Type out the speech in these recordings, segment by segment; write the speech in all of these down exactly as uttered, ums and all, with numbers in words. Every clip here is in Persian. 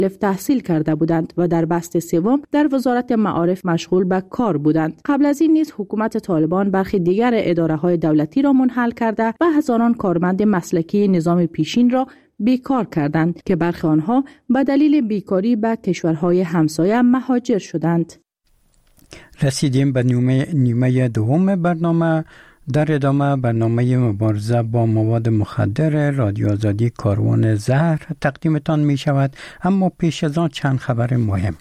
تحصیل کرده بودند و در بست سوم در وزارت معارف مشغول به کار بودند. قبل از این نیز حکومت طالبان برخی دیگر اداره‌های دولتی را منحل کرده و هزاران کارمند مسلکی نظام پیشین را بیکار کردند که برخی آنها به دلیل بیکاری به کشورهای همسایه مهاجر شدند. رسیدیم به نیمه, نیمه دوم برنامه. در ادامه برنامه مبارزه با مواد مخدر رادیو آزادی کاروان زهر تقدیمتان می شود، اما پیش از آن چند خبر مهم.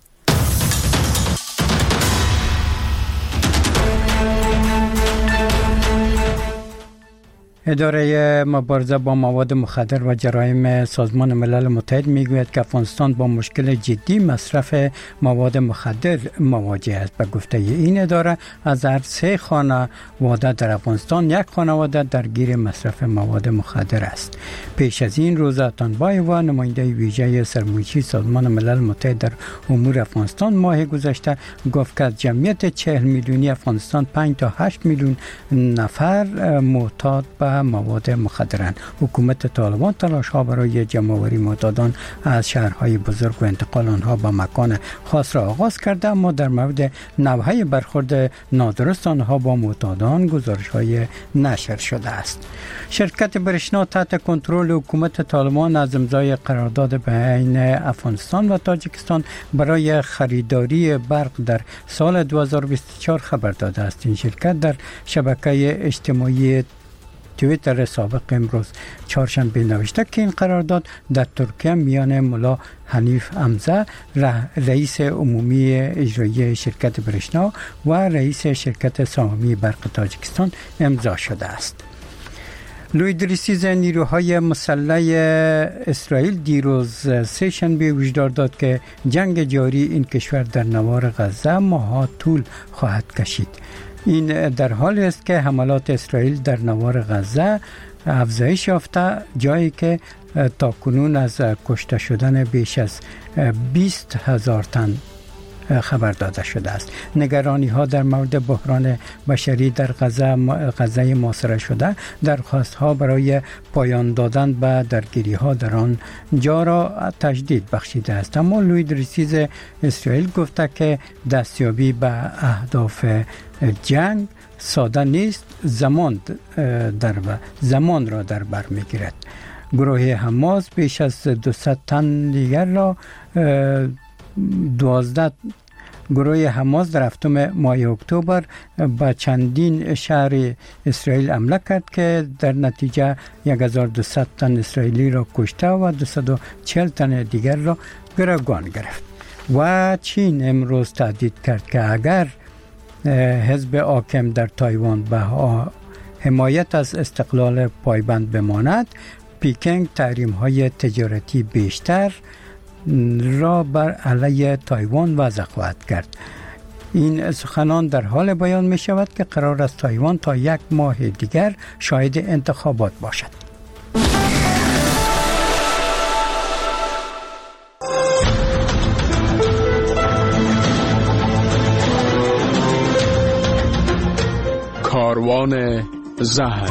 اداره مبارزه با مواد مخدر و جرایم سازمان ملل متحد میگوید که افغانستان با مشکل جدی مصرف مواد مخدر مواجه است. به گفته این اداره از هر سه خانواده در افغانستان یک خانواده درگیر مصرف مواد مخدر است. پیش از این روزا تانبایوا نماینده ویژه سرمایه‌ای سازمان ملل متحد در امور افغانستان ماه گذشته گفت که جمعیت چهل میلیونی افغانستان پنج تا هشت میلیون نفر معتاد به مواد مخدرند. حکومت طالبان تلاش ها برای جمع‌آوری معتادان از شهرهای بزرگ و انتقال آنها به مکان خاص را آغاز کرده، اما در مورد نوع برخورد نادرست آنها با معتادان گزارش های نشر شده است. شرکت برشنا تحت کنترل حکومت طالبان از امضای قرارداد بین افغانستان و تاجیکستان برای خریداری برق در سال دو هزار و بیست و چهار خبر داده است. این شرکت در شبکه اجتماعی توییتر سابق امروز چهارشنبه نوشته که این قرارداد در ترکیه میان ملا حنیف امزه رئیس عمومی اجرایی شرکت برشنا و رئیس شرکت سهامی برق تاجیکستان امضا شده است. لوی دریسیز نیروهای مسلح اسرائیل دیروز سه شنبه هشدار داد که جنگ جاری این کشور در نوار غزه ماه‌ها طول خواهد کشید. این در حالی است که حملات اسرائیل در نوار غزه افزایش یافته، جایی که تاکنون از کشته شدن بیش از بیست هزار تن خبر داده شده است. نگرانی ها در مورد بحران بشری در غزه غزه محاصره شده درخواست ها برای پایان دادن به درگیری ها در آن جا را تجدید بخشیده است. اما لوی دریسیز اسرائیل گفته که دستیابی به اهداف جنگ ساده نیست، زمان در زمان را در بر میگیرد. گروه حماس بیش از دویست تن دیگر را دوازده گروه حماس در هفتم ماه اکتبر به چندین شهر اسرائیل حمله کرد که در نتیجه هزار و دویست تن اسرائیلی را کشته و دویست و چهل تن دیگر را گروگان گرفت. و چین امروز تهدید کرد که اگر حزب حاکم در تایوان به حمایت از استقلال پایبند بماند، پکینگ تحریم‌های تجارتی بیشتر را بر علیه تایوان وضع خواهد کرد. این سخنان در حال بیان می شود که قرار است تایوان تا یک ماه دیگر شاهد انتخابات باشد. کاروان زهر.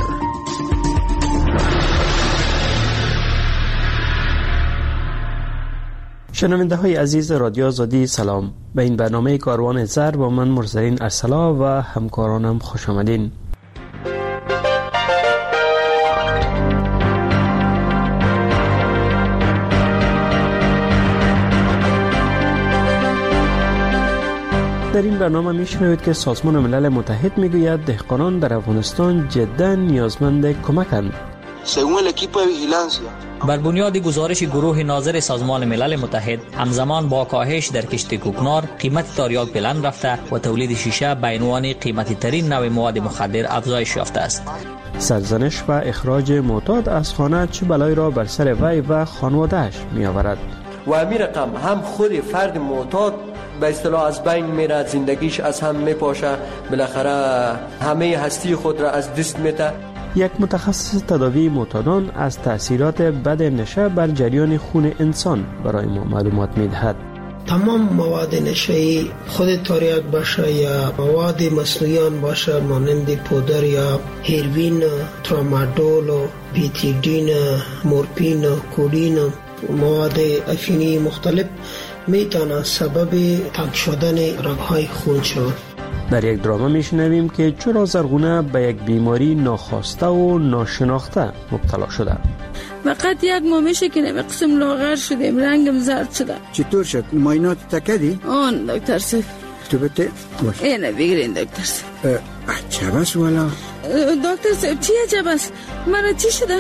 شنونده های عزیز رادیو آزادی سلام. به این برنامه کاروان زهر با من مرسلین ارسلا و همکارانم خوش آمدین. در این برنامه میشنوید که سازمان ملل متحد میگوید دهقانان در افغانستان جدا نیازمند کمکند. بر بنیاد گزارش گروه ناظر سازمان ملل متحد، همزمان با کاهش در کشت کوکنار، قیمت تریاک بلند رفته و تولید شیشه به عنوان قیمتی ترین نوع مواد مخدر افزایش یافته است. سرزنش و اخراج معتاد از خانه چه بلایی را بر سر وی و خانواده‌اش می آورد. و همین رقم هم خود فرد معتاد به اصطلاح از بین میره، زندگیش از هم میپاشه، بالاخره همه هستی خود را از دست میده. یک متخصص تداوی معتادان از تأثیرات بد نشه بر جریان خون انسان برای ما معلومات میدهد. تمام مواد نشه‌ای، خود تریاک باشه یا مواد مصنوعی باشه مانند پودر یا هیروین، ترامادول، بیتیدین، مورفین، کودین، مواد افینی مختلف میتونه سبب تنگ شدن رگ‌های خون شود. در یک دراما میشنویم که چرا زرغونه به یک بیماری ناخواسته و ناشناخته مبتلا شده. فقط یک ماه میشه که نمی قسم لاغر شدیم، رنگم زرد شده. چطور شد؟ معاینات تکدی؟ آن دکتر سید. تو بته؟ باش. اینه بگیرین دکتر سید. عجب است والا. دکتر سید چی عجب است؟ مرا چی شده؟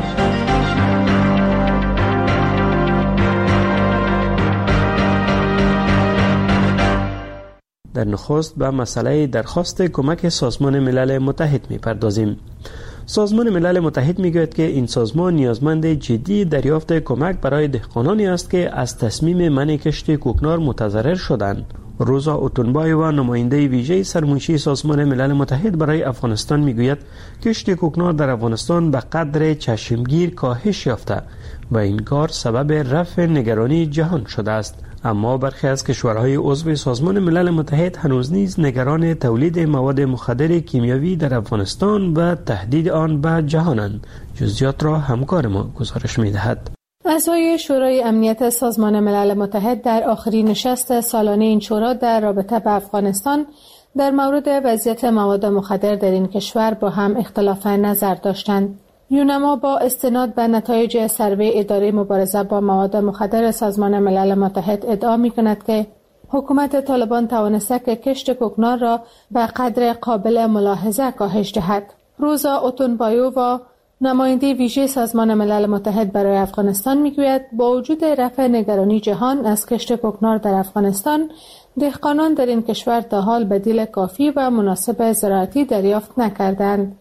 در نخست به مسئله درخواست کمک سازمان ملل متحد می‌پردازیم. سازمان ملل متحد میگوید که این سازمان نیازمند جدی دریافت کمک برای دهقانانی است که از تصمیم منع کشت کوکنار متضرر شدند. روزا اوتونبایووا نماینده ویژه سرمنشی سازمان ملل متحد برای افغانستان میگوید کشت کوکنار در افغانستان به قدر چشمگیر کاهش یافته و این کار سبب رفع نگرانی جهان شده است. اما برخی از کشورهای عضو سازمان ملل متحد هنوز نیز نگران تولید مواد مخدر کیمیاوی در افغانستان و تهدید آن به جهانند. جزئیات را همکار ما گزارش می‌دهد. اعضای شورای امنیت سازمان ملل متحد در آخرین نشست سالانه این شورا در رابطه با افغانستان در مورد وضعیت مواد مخدر در این کشور با هم اختلاف نظر داشتند. یونما با استناد به نتایج سروی اداره مبارزه با مواد مخدر سازمان ملل متحد ادعا می‌کند که حکومت طالبان توانسته که کشت کوکنار را به قدر قابل ملاحظه کاهش دهد. روزا اوتونبایووا نماینده ویژه سازمان ملل متحد برای افغانستان میگوید با وجود رفع نگرانی جهان از کشت کوکنار در افغانستان، دهقانان در این کشور تا حال بدیل کافی و مناسب زراعتی دریافت نکردند.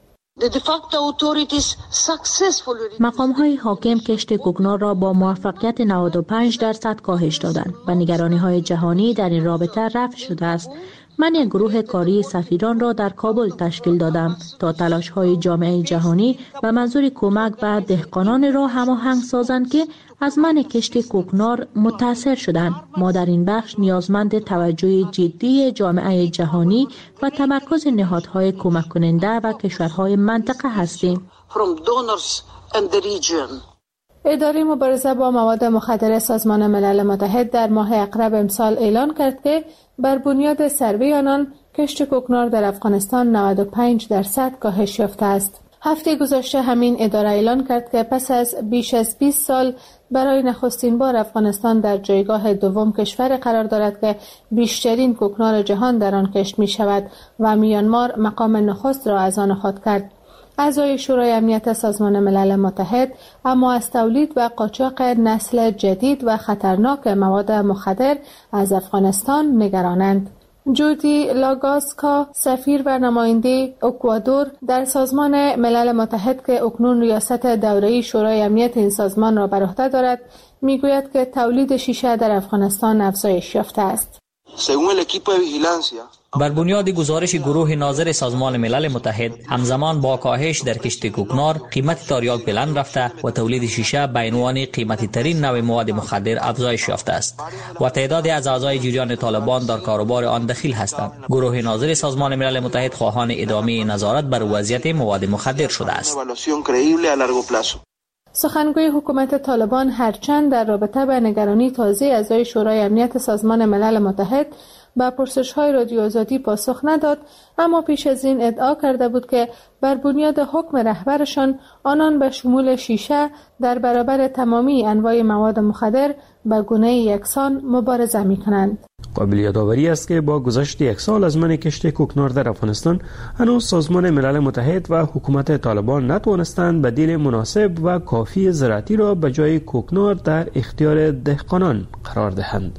مقام‌های حاکم کشت کوکنار را با موفقیت نود و پنج درصد کاهش دادند و نگرانی‌های جهانی در این رابطه رفع شده است. من یک گروه کاری سفیران را در کابل تشکیل دادم تا تلاش‌های جامعه جهانی به منظور کمک به دهقانان را هماهنگ سازند که از منع کشت کوکنار متاثر شدند. ما در این بخش نیازمند توجه جدی جامعه جهانی و تمرکز نهادهای کمک کننده و کشورهای منطقه هستیم. اداره مبارزه با مواد مخدر سازمان ملل متحد در ماه اقرب امسال اعلان کرد که بر بنیاد سروی آنان کشت کوکنار در افغانستان نود و پنج درصد کاهش یافته است. هفته گذشته همین اداره اعلان کرد که پس از بیش از بیست سال برای نخستین بار افغانستان در جایگاه دوم کشور قرار دارد که بیشترین کوکنار جهان در آن کشت می شود و میانمار مقام نخست را از آن خود کرد. اعضای شورای امنیت سازمان ملل متحد اما از تولید و قاچاق نسل جدید و خطرناک مواد مخدر از افغانستان نگرانند. جودی لاگاسکا، سفیر و نماینده اکوادور در سازمان ملل متحد که اکنون ریاست دوره‌ای شورای امنیت این سازمان را بر عهده دارد، میگوید که تولید شیشه در افغانستان افزایش یافته است. بر بنیاد گزارش گروه ناظر سازمان ملل متحد، همزمان با کاهش در کشت کوکنار، قیمت تریاک بلند رفته و تولید شیشه به عنوان قیمتی ترین نوع مواد مخدر افزایش یافته است و تعدادی از اعضای جریان طالبان در کاروبار آن دخیل هستند. گروه ناظر سازمان ملل متحد خواهان ادامه نظارت بر وضعیت مواد مخدر شده است. سخنگوی حکومت طالبان هرچند در رابطه با نگرانی تازه اعضای شورای امنیت سازمان ملل متحد با پرسش‌های رادیو آزادی پاسخ نداد، اما پیش از این ادعا کرده بود که بر بنیاد حکم رهبرشان آنان به شمول شیشه در برابر تمامی انواع مواد مخدر به گونه یکسان مبارزه می‌کنند. قابل یادآوری است که با گذشت یک سال از منع کشت کوکنار در افغانستان، هنوز سازمان ملل متحد و حکومت طالبان نتوانستند بدیل مناسب و کافی زراعتی را به جای کوکنار در اختیار دهقانان قرار دهند.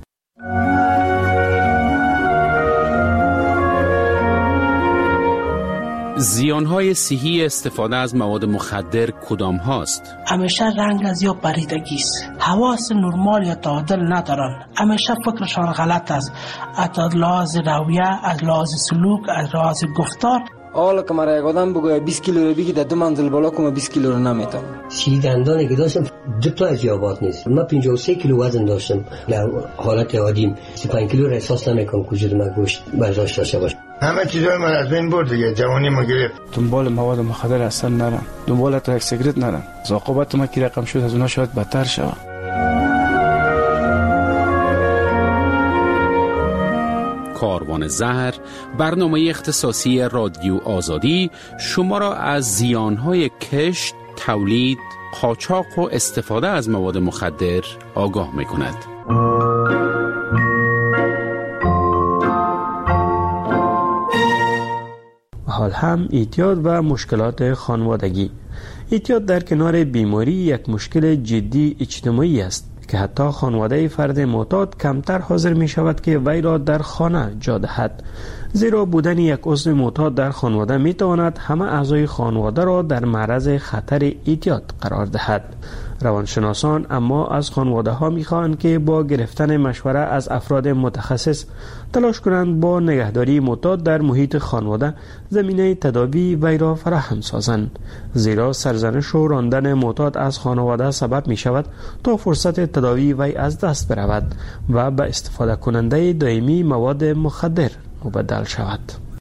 زیانهای صحی استفاده از مواد مخدر کدام هاست؟ همیشه رنگ از یا پریدگی است. حواس نرمال یا تعادل ندارن. همیشه فکرشان غلط است. از لحاظ رویه، از لحاظ سلوک، از لحاظ گفتار. حالا که مرا یک آدم بگوید بیست کیلو رو بگی در دو منزل بالا کنم بیست کیلو رو نمیتونم. سی دندانی که داشتم دو تا از یابات نیست. من پنجاه و سه کیلو وزن داشتم. در حالت عادیم سی و پنج کیلو را احساس نمیکنم وجود من گوشت برداشت داشته باشه. همه چیزای من از بین برد دیگه. جوانی ما گرفت. دنبال مواد مخدر اصلا نرم. دنبال تا یک سیگرت نرم. عاقبت ما کی رقم شد از اونها شاید بدتر شود. کاروان زهر، برنامه اختصاصی رادیو آزادی شما را از زیانهای کشت، تولید، قاچاق و استفاده از مواد مخدر آگاه می کند. حال هم اعتیاد و مشکلات خانوادگی. اعتیاد در کنار بیماری یک مشکل جدی اجتماعی است که حتی خانواده فرد معتاد کمتر حاضر می شود که وی را در خانه جا دهد، زیرا بودن یک عضو معتاد در خانواده می تواند همه اعضای خانواده را در معرض خطر اعتیاد قرار دهد. روانشناسان اما از خانواده ها می خواهند که با گرفتن مشوره از افراد متخصص تلاش کنند با نگهداری معتاد در محیط خانواده زمینه تداوی وی را فراهم سازند، زیرا سرزنش و راندن معتاد از خانواده سبب می شود تا فرصت تداوی وی از دست برود و به استفاده کننده دائمی مواد مخدر مبدل شود.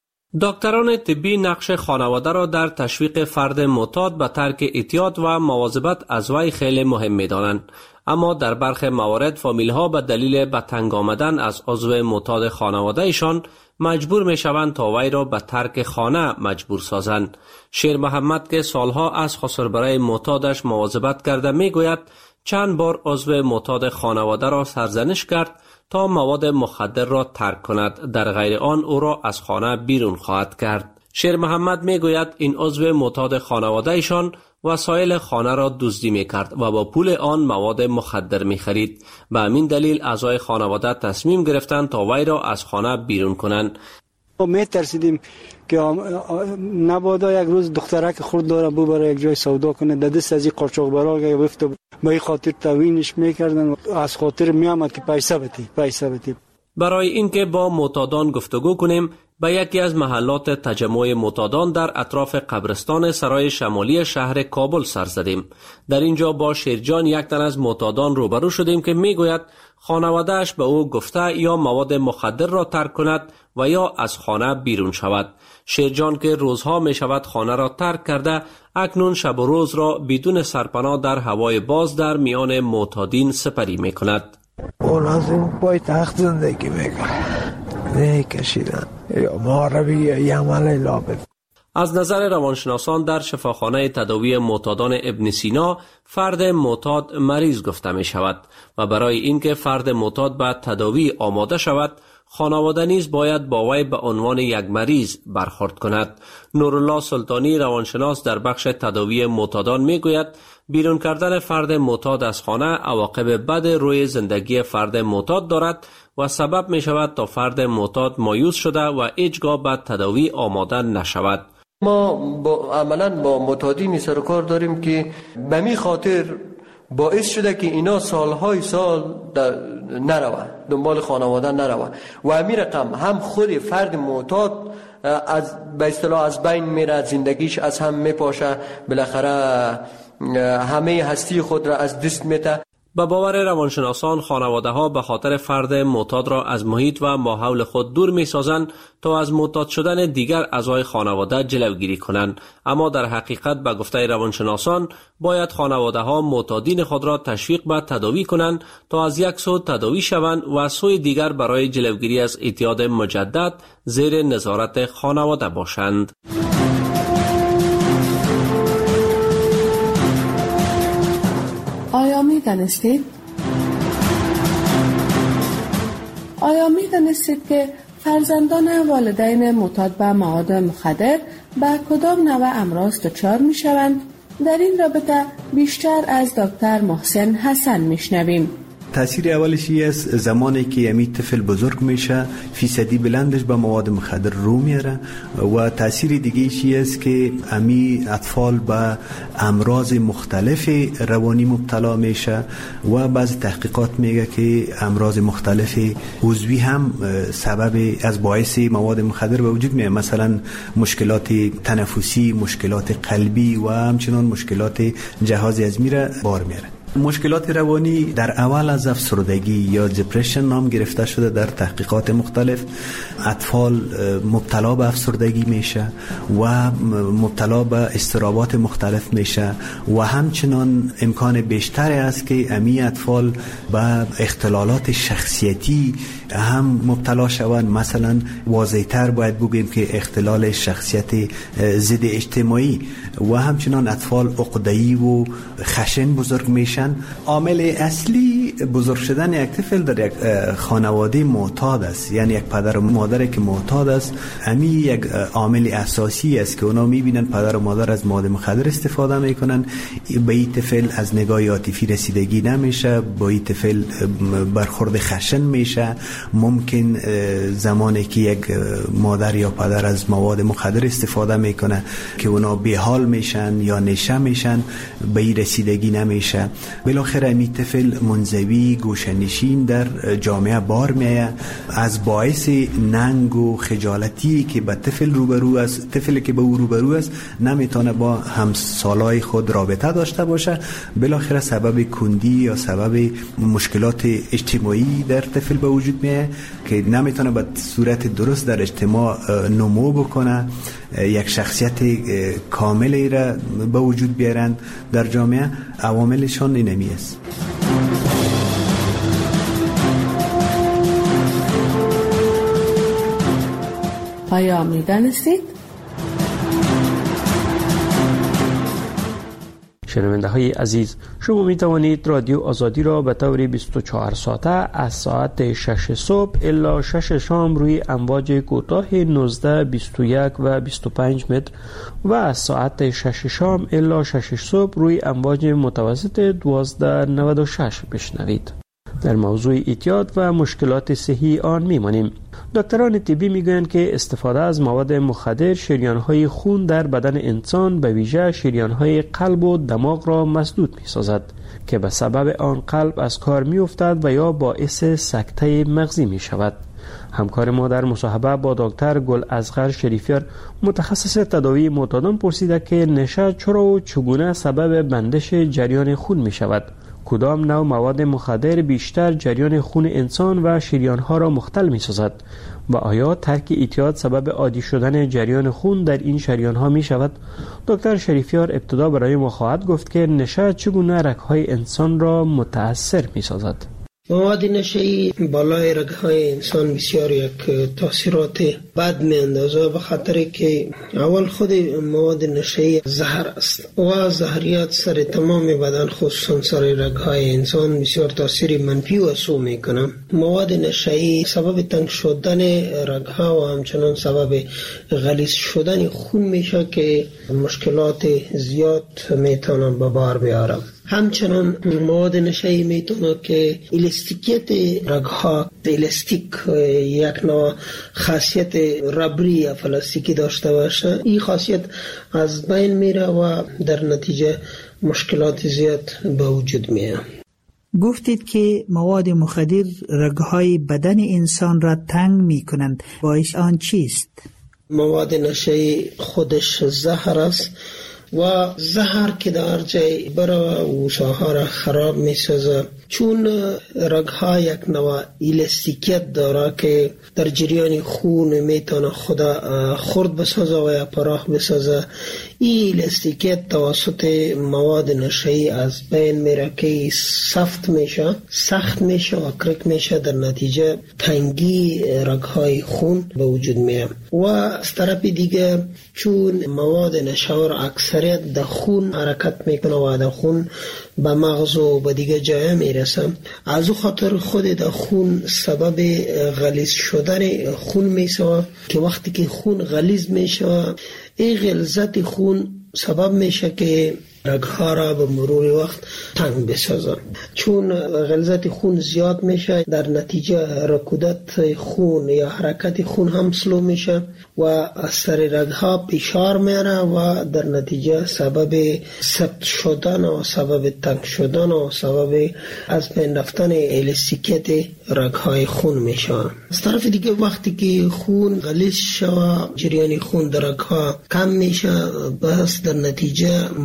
دکتران طبی نقش خانواده را در تشویق فرد معتاد به ترک اعتیاد و مواظبت از وی خیلی مهم می‌دانند، اما در برخی موارد فامیل‌ها به دلیل به تنگ آمدن از عضو معتاد خانواده‌شان مجبور می‌شوند تا وی را به ترک خانه مجبور سازند. شیر محمد که سالها از خسربرای معتادش مواظبت کرده می‌گوید چند بار عضو معتاد خانواده را سرزنش کرد تا مواد مخدر را ترک کند، در غیر آن او را از خانه بیرون خواهد کرد. شیر محمد می گوید این عضو معتاد خانواده ایشان وسایل خانه را دزدی می کرد و با پول آن مواد مخدر می خرید. به همین دلیل اعضای خانواده تصمیم گرفتند تا وی را از خانه بیرون کنند. ما می ترسیدیم که نبادا یک روز دخترک خورد داره بو برای یک جای سودا کنه، در دست از این قاچاق برا گرفت، به این خاطر توینش میکردن، از خاطر میامد که پیسه بتی پیسه بتی. برای اینکه با معتادان گفتگو کنیم به یکی از محلات تجمع معتادان در اطراف قبرستان سرای شمالی شهر کابل سر زدیم. در اینجا با شیرجان یک تن از معتادان روبرو شدیم که میگوید خانواده‌اش به او گفته یا مواد مخدر را ترک کند و یا از خانه بیرون شود. شیرجان که روزها می شود خانه را ترک کرده، اکنون شب و روز را بدون سرپناه در هوای باز در میان معتادین سپری می کند. اون از این پای تخت زندگی میکنه، نه کشیدن یا معربی یا یعمل لابد. از نظر روانشناسان در شفاخانه تداوی معتادان ابن سینا فرد معتاد مریض گفته می شود و برای اینکه فرد معتاد به تداوی آماده شود خانواده نیز باید با وی به عنوان یک مریض برخورد کند. نورالله سلطانی روانشناس در بخش تداوی معتادان می گوید بیرون کردن فرد معتاد از خانه عواقب بد روی زندگی فرد معتاد دارد و سبب می شود تا فرد معتاد مایوس شده و هیچگاه به تداوی آماده نشود. ما با عملاً با معتادین سر و کار داریم که به می خاطر باعث شده که اینا سالهای سال نروه دنبال خانواده نروه و همین رقم هم خود فرد معتاد از به اصطلاح از بین میره، زندگیش از هم میپاشه، بالاخره همه هستی خود را از دست میده. به باور روانشناسان خانواده ها به خاطر فرد معتاد را از محیط و ماحول خود دور می سازند تا از معتاد شدن دیگر اعضای خانواده جلوگیری کنند، اما در حقیقت به گفته روانشناسان باید خانواده ها معتادین خود را تشویق به تداوی کنند تا از یک سو تداوی شوند و سوی دیگر برای جلوگیری از اعتیاد مجدد زیر نظارت خانواده باشند. آیا می دانستید؟ آیا می دانستید که فرزندان والدین معتاد به مواد مخدر به کدام نوع امراض دچار می شوند؟ در این رابطه بیشتر از دکتر محسن حسن می شنویم. تاثیر اولش است زمانی که امی طفل بزرگ میشه فیصدی بلندش به مواد مخدر رو میاره و تاثیر دیگه چی است که امی اطفال به امراض مختلف روانی مبتلا میشه و بعضی تحقیقات میگه که امراض مختلف عضوی هم سبب از باعث مواد مخدر به وجود میاد، مثلا مشکلات تنفسی، مشکلات قلبی و همچنان مشکلات جهاز هضمی را بار میاره. مشکلات روانی در اول از افسردگی یا دپرشن نام گرفته شده در تحقیقات مختلف. اطفال مبتلا به افسردگی میشه و مبتلا به اضطرابات مختلف میشه و همچنان امکان بیشتری است که امی اطفال به اختلالات شخصیتی هم مبتلا شوند. مثلا واضح‌تر باید بگیم که اختلال شخصیت ضد اجتماعی و همچنان اطفال عقده‌ای و خشن بزرگ میشن. عامل اصلی بزرگ شدن یک طفل در یک خانواده معتاد است، یعنی یک پدر و مادری که معتاد است. امی یک عامل اساسی است که اونا میبینن پدر و مادر از مواد مخدر استفاده میکنن، به این طفل از نگاه عاطفی رسیدگی نمیشه، با این طفل برخورد خشن میشه. ممکن زمانی که یک مادر یا پدر از مواد مخدر استفاده میکنه که اونا بیحال میشن یا نشه میشن، به این رسیدگی نمیشه. بالاخره این طفل منزوی گوشه‌نشین در جامعه بار میه. از باعث ننگ و خجالتی که به طفل روبرو است، طفلی که به او روبرو است نمیتونه با همسالای خود رابطه داشته باشه. بالاخره سبب کندی یا سبب مشکلات اجتماعی در طفل به وجود میه که نمیتونه به صورت درست در اجتماع نمو بکنه، یک شخصیت کاملی را به وجود بیارن در جامعه. عواملشان اینمی است. آیا می‌دانستید؟ شنونده های عزیز، شما می توانید رادیو آزادی را به طور بیست و چهار ساعته از ساعت شش صبح الی شش شام روی امواج کوتاه نوزده، بیست و یک و بیست و پنج متر و از ساعت شش شام الی شش صبح روی امواج متوسط دوازده نود و شش بشنوید. در موضوع اعتیاد و مشکلات صحی آن میمانیم. دکتران طبی میگویند که استفاده از مواد مخدر شریان‌های خون در بدن انسان به ویژه شریان‌های قلب و دماغ را مسدود می‌سازد که به سبب آن قلب از کار می‌افتد و یا باعث سکته مغزی می‌شود. همکار ما در مصاحبه با دکتر گل اصغر شریفیار متخصص تداوی معتادان پرسیده که نشه چرا و چگونه سبب بندش جریان خون می‌شود؟ کدام نوع مواد مخدر بیشتر جریان خون انسان و شریان‌ها را مختل می‌سازد و آیا ترک اعتیاد سبب عادی شدن جریان خون در این شریان‌ها می‌شود؟ دکتر شریفیار ابتدا برای ما خواهد گفت که نشه چگونه رگ‌های انسان را متأثر می‌سازد. مواد نشه‌ای بالای رگ‌های انسان بسیار یک تاثیرات بد می‌اندازه، به خاطر که اول خود مواد نشه‌ای زهر است و زهریات سر تمام بدن خصوصا سر رگ‌های انسان بسیار تاثیر منفی و سو می‌کنه. مواد نشه‌ای سبب تنگ شدن رگ‌ها و همچنان سبب غلیظ شدن خون میشه که مشکلات زیاد میتونه به بار بیاره. همچنان مواد نشه‌ای میتونه که الاستیکیت رگ‌ها، الاستیک یک نوع خاصیت ربری یا پلاستیکی داشته باشه، این خاصیت از بین میره و در نتیجه مشکلات زیاد به وجود میاد. گفتید که مواد مخدر رگ‌های بدن انسان را تنگ میکنند، باعث آن چیست؟ مواد نشه‌ای خودش زهر است و زهر که در جای برای وشاها را خراب می سازه، چون رگها یک نوع الاستیکیت داره که در جریان خون میتونه خدا خرد بسازه و یا پراخ بسازه. این الاستیکیت توسط مواد نشه‌ای از بین میره که سفت میشه، سخت میشه و کرک میشه، در نتیجه تنگی رگهای خون به وجود میاد. و از طرف دیگه چون مواد نشه‌آور اکثریت در خون حرکت میکنه و در خون به مغز و به دیگه جای میرسه، از او خاطر خود در خون سبب غلیظ شدن خون میشه که وقتی که خون غلیظ میشه، این غلظت خون سبب میشه که رگها را به مرور وقت تنگ بسازن. چون غلظت خون زیاد میشه، در نتیجه رکودت خون یا حرکت خون هم سلو میشه و از سر رگها فشار میاره و در نتیجه سبب سفت شدن و سبب تنگ شدن و سبب از بین رفتن الاستیکیت رگهای خون میشه. از طرف دیگه وقتی که خون غلیظ شوه، جریان خون در رگها کم میشه، بس در نتیجه مواد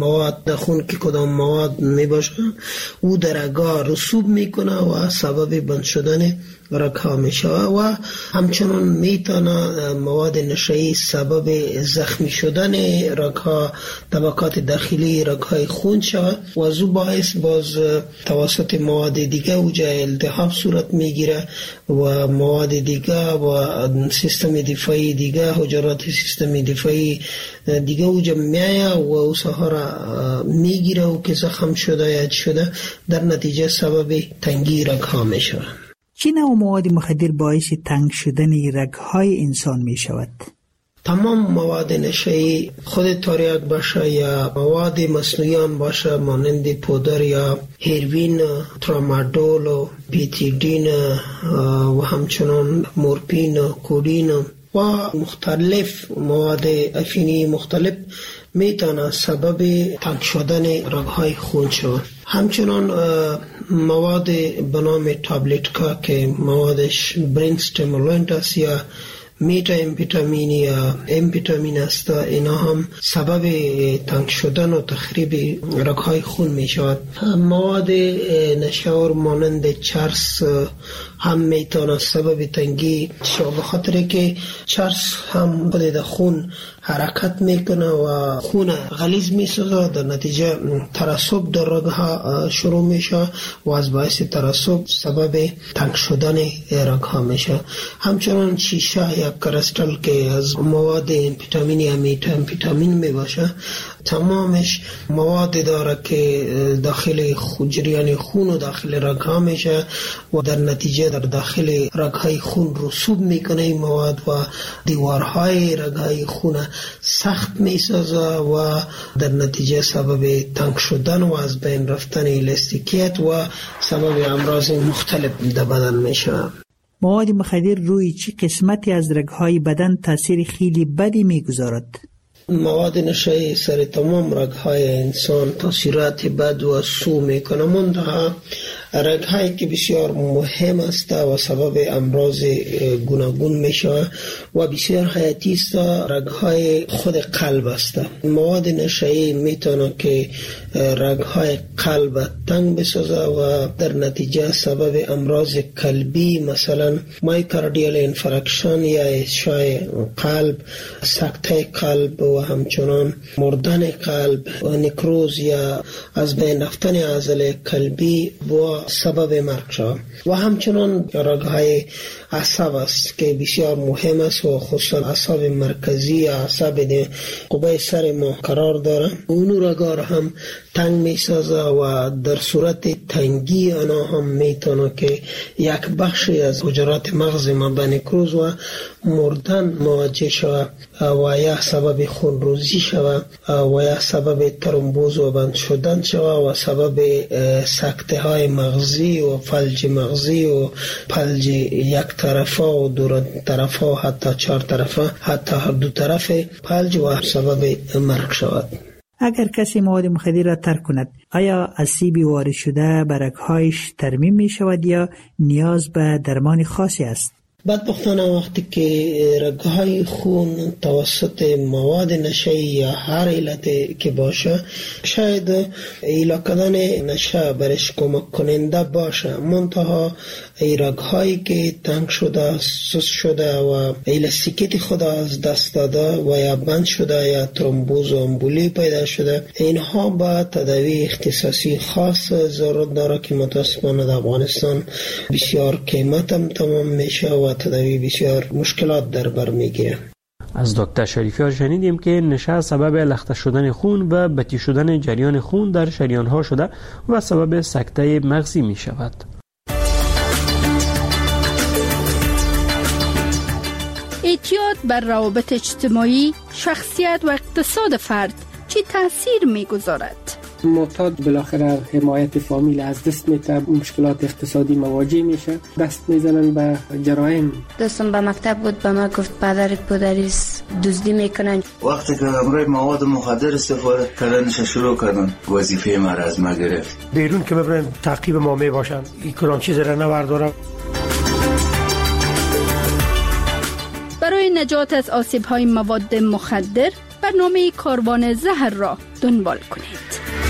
در خون که کدام مواد می باشه او در رگ‌ها رسوب میکنه و سبب بند شدن رگ‌ها میشه و همچنان میتونه مواد نشه‌ای سبب زخمی شدن رگ‌ها، طبقات داخلی رگ‌های خون شود و از او باعث باز توسط مواد دیگه اوجا التهاب صورت میگیره و مواد دیگه و سیستم دفاعی دیگه، حجرات سیستم دفاعی دیگه اوجا میایه و او سهارا میگیره و که زخم شده یا شده در نتیجه سبب تنگی رگ‌ها میشه. چه نوع مواد مخدر باعث تنگ شدن رگ‌های انسان می شود؟ تمام مواد نشه‌ای خود تریاک باشه یا مواد مصنوعی باشه مانند پودر یا هیروین، ترامادول، بیتیدین و همچنان مورفین، کودین و مختلف مواد افینی مختلف میتونه سبب تنگ شدن رگ‌های خون شود. همچنان مواد به نام تابلت‌ها که موادش برین استیمولانت است یا میتا امفیتامین یا امفیتامین است، اینا هم سبب تنگ شدن و تخریب رگ‌های خون می شود. مواد نشاور مانند چرس هم میتونه سبب تنگی شود، بخاطر که چرس هم در خون حرکت میکنه و خون غلیظ میسازه، در نتیجه ترسب در رگ‌ها شروع میشه و از باعث ترسب سبب تنگ شدن رگ‌ها میشه. همچنان شیشه یا کرستل که از مواد امفیتامین یا میتا امفیتامین میباشه، تمامش مواد داره که داخل جریان خون و داخل رگ‌ها میشه و در نتیجه در داخل رگ‌های خون رسوب میکنه این مواد و دیوارهای رگ‌های خون سخت میسازه و در نتیجه سبب تنگ شدن و از بین رفتن الاستیکیت و سبب امراض مختلف در بدن میشه. مواد مخدر روی چه قسمتی از رگ‌های بدن تاثیر خیلی بدی میگذارد؟ مواد نشه‌ای سر تمام رگ‌های انسان تاثیرات بد و سو میکنه، منتها رگ‌هایی که بسیار مهم است و سبب امراض گوناگون میشه و بسیار حیاتی است رگ‌های خود قلب است. مواد نشه‌ای میتونه که رگ‌های قلب تنگ بسازه و در نتیجه سبب امراض قلبی مثلا مایوکاردیال انفارکشن یا اشعاع قلب، سکته قلب و همچنان مردن قلب و نکروز یا از بین رفتن عضله قلبی و سبب مرگ شود. و همچنان رگ‌های عصب است که بسیار مهم است و خصوصا عصب مرکزی یا عصب قبه سر ما قرار داره، اون رگ‌ها هم تنگ میسازه و در صورت تنگی آنها هم میتونه که یک بخشی از حجرات مغز ما به نکروز و مردن مواجه شود و یا سبب خونریزی شود و یا سبب ترومبوز و بند شدن شود و سبب سکته های مغزی و فلج مغزی و فلج یک طرفه و دو طرفه و حتی چهار طرفه، حتی هر دو طرف فلج و سبب مرگ شود. اگر کسی مواد مخدر را ترک کند، آیا اسیبی وارد شده به رگ‌هایش ترمیم می شود یا نیاز به درمان خاصی است؟ بدبختانه وقتی که رگ‌های خون توسط مواد نشه‌ای یا هر علت که باشه، شاید ایلا کردن نشه برش کمک کننده باشه، منتها ای رگ‌هایی که تنگ شده، سوس شده و الاستیکیت خود از دست داده و یا بند شده یا ترومبوز و امبولی پیدا شده، اینها با تداوی اختصاصی خاص ضرورت داره که متاسفانه در افغانستان بسیار قیمت هم تمام میشه و تداوی بسیار مشکلات در بر میگیره. از دکتر شریفیار شنیدیم که نشه سبب لخته شدن خون و بطی شدن جریان خون در شریان‌ها شده و سبب سکته مغزی می شود. اعتیاد بر روابط اجتماعی، شخصیت و اقتصاد فرد چه تأثیر می‌گذارد؟ معتاد بالاخره حمایت فامیل از دست میده، مشکلات اقتصادی مواجه میشه، دست میزنن به جرایم. دوستم به مکتب بود، به ما گفت پدرت پدریس دزدی میکنن. وقتی که امروی مواد مخدر استفاده کردنش شروع کردن، وظیفه ما را از ما گرفت. بیرون که ببرن تعقیب ما میباشن، این کلان چیز را نوردارم. برای نجات از آسیب‌های مواد مخدر، برنامه کاروان زهر را دنبال کنید.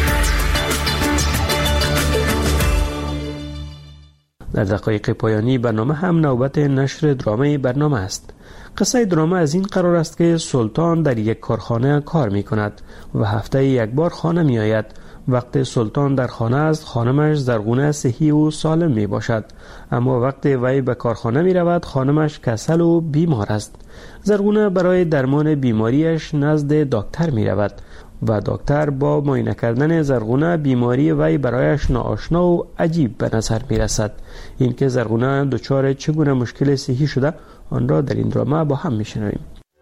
در دقایق پایانی برنامه هم نوبت نشر درامه برنامه است. قصه درامه از این قرار است که سلطان در یک کارخانه کار می کند و هفته یک بار خانه می آید. وقت سلطان در خانه است خانمش زرغونه صحی و سالم می باشد، اما وقت وی به کارخانه می رود خانمش کسل و بیمار است. زرغونه برای درمان بیماریش نزد دکتر می رود و دکتر با معاینه کردن زرغونه بیماری وی برایش ناآشنا و عجیب به نظر می رسد. این که زرغونه دچار چگونه مشکل صحی شده آن را در این درامه با هم می شنویم.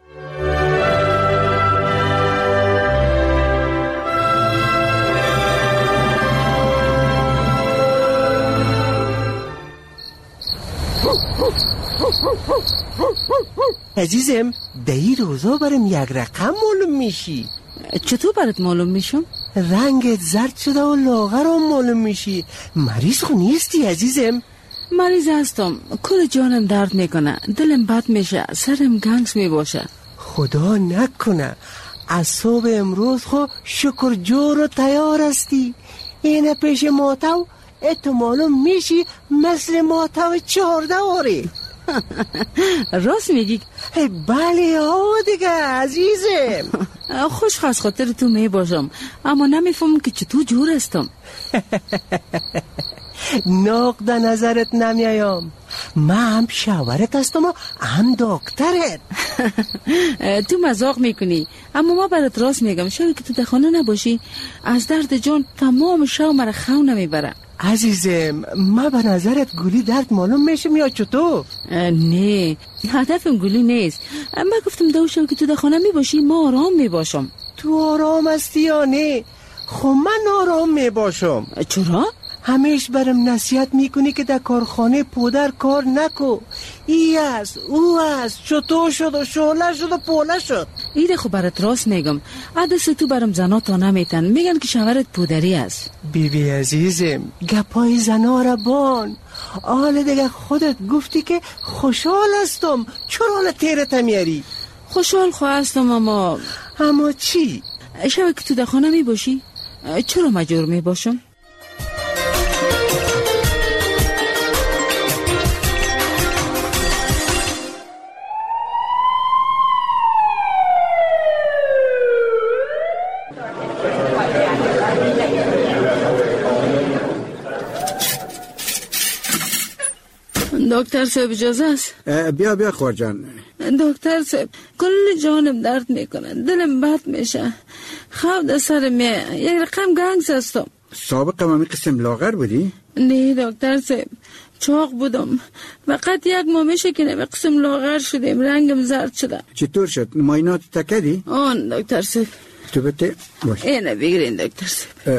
عزیزم در این روزا برم یک رقم معلوم میشی. چطور برات معلوم میشم؟ رنگت زرد شده و لاغرم معلوم میشی. مریض خو نیستی عزیزم؟ مریض هستم، کل جانم درد میکنه، دلم بد میشه، سرم گنگس میباشه. خدا نکنه از صبح امروز خو شکر جور و تیار هستی. اینه پیش ماتو اتو معلوم میشی مثل ماتو چهارده آره. راست میگی؟ بله ها دیگه عزیزم. خوش خواست خاطر تو می باشم، اما نمیفهمم که چطور جور هستم. نقد نظرت نمیایم. من هم شاورت هستم و هم دکترت. تو مزاق میکنی، اما ما برات راست میگم شاید که تو در خانه نباشی از درد جان تمام شو مرا خو نمیبره. عزیزم ما به نظرت گولی درد معلوم میشم یا چطور؟ نه هدفم گولی نیست. من گفتم دوشم که تو در خانه میباشی ما آرام میباشم. تو آرام هستی یا نه؟ خب من آرام میباشم. چرا؟ همیش برم نصیحت میکنی که در کارخانه پودر کار نکو. ای است او است چطور شد و شعله شد و پوله شد. ایده خب برات راست میگم. عدس تو برم زنا تا نمیتن میگن که شوهرت پودری است. بی بی عزیزم گپای زنا را بان. آل دیگه خودت گفتی که خوشحال هستم، چرا حال تیرت میاری؟ خوشحال خواه هستم اما اما چی؟ شبه که تو در خانه میباشی چرا مجبور میباشم؟ دکتر صاحب اجازه است؟ بیا بیا خورجان. دکتر صاحب کل جانم درد میکنه، دلم بد میشه، خواب در سر می یک رقم گنگس هستم. سابق هم قسم لاغر بودی؟ نه دکتر صاحب چاق بودم، فقط یک ماه میشه که نمی قسم لاغر شدیم، رنگم زرد شده. چطور شد؟ معاینات تکدی؟ آن دکتر صاحب. تو بته باش. اینه بگیرین دکتر صاحب.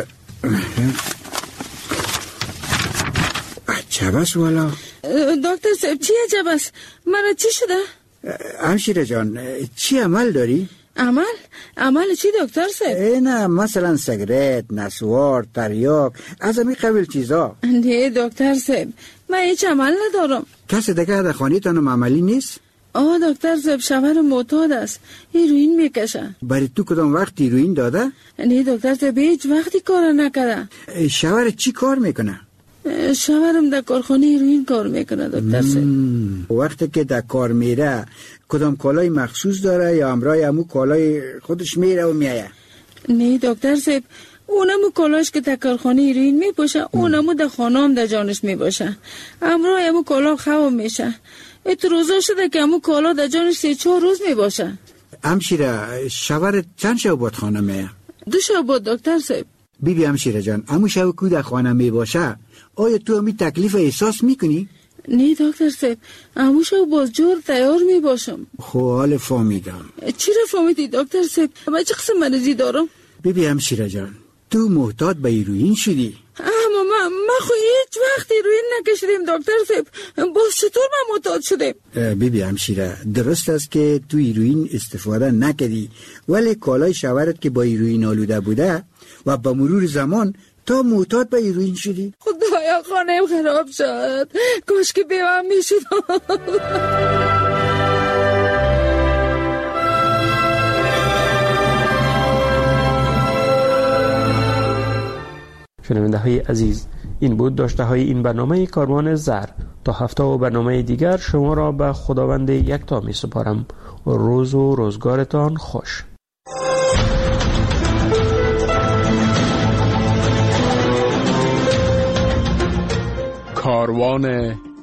عجب است والا. دکتر صاحب چی عجب است؟ مرا چی شده؟ همشیره جان چی عمل داری؟ عمل؟ عمل چی دکتر صاحب؟ نه مثلا سیگرت، نسوار، تریاک، از همین قبیل چیزا. نه دکتر صاحب من هیچ عمل ندارم. کسی دیگه در خانه تانم عملی نیست؟ آه دکتر صاحب شوهر معتاد است، هیروئین میکشه. برای تو کدام وقت هیروئین داده؟ نه دکتر صاحب هیچ وقتی کار نکرده. شوهر چی کار میکنه؟ شوهرم در کارخانه هیروئین کار میکنه دکتر صاحب. وقتی که در کار میره کدام کالای مخصوص داره یا همراه همو کالای خودش میره و میایه؟ نه دکتر صاحب اونمو کالاش که در کارخانه هیروئین میپوشه اونمو در خانه هم در جانش میباشه، همراه همو کالا خواب میشه. ات روزا شده که همو کالا در جانش سه چهار روز میباشه. همشیره شوهر چند شب بود خانه میه؟ دو شب بود دکتر صاحب. بی بی همشیره جان همو شب که در خانه میباشه آیا تو همی تکلیف احساس میکنی؟ نه دکتر صاحب همو شب باز جور تیار میباشم. خب حال فهمیدم. چی را فهمیدی دکتر صاحب؟ من چه قسم مریضی دارم؟ بی بی همشیره جان تو محتاط به هیروئین شدی؟ اما من من خو هیچ وقت هیروئین نکشیدیم دکتر صاحب، باز چطور من معتاد شدیم؟ بی بی همشیره درست است که تو هیروئین استفاده نکردی، ولی کالای شوهرت که با هیروئین آلوده بوده و با مرور زمان تا معتاد به هیروئین شدی. خدایا خانه‌ام خراب شد، کاش که بیوام میشدم. شنونده های عزیز این بود داشته های این برنامه کاروان زر. تا هفته و برنامه دیگر شما را به خداوند یکتا می سپارم. روز و روزگارتان خوش. کاروان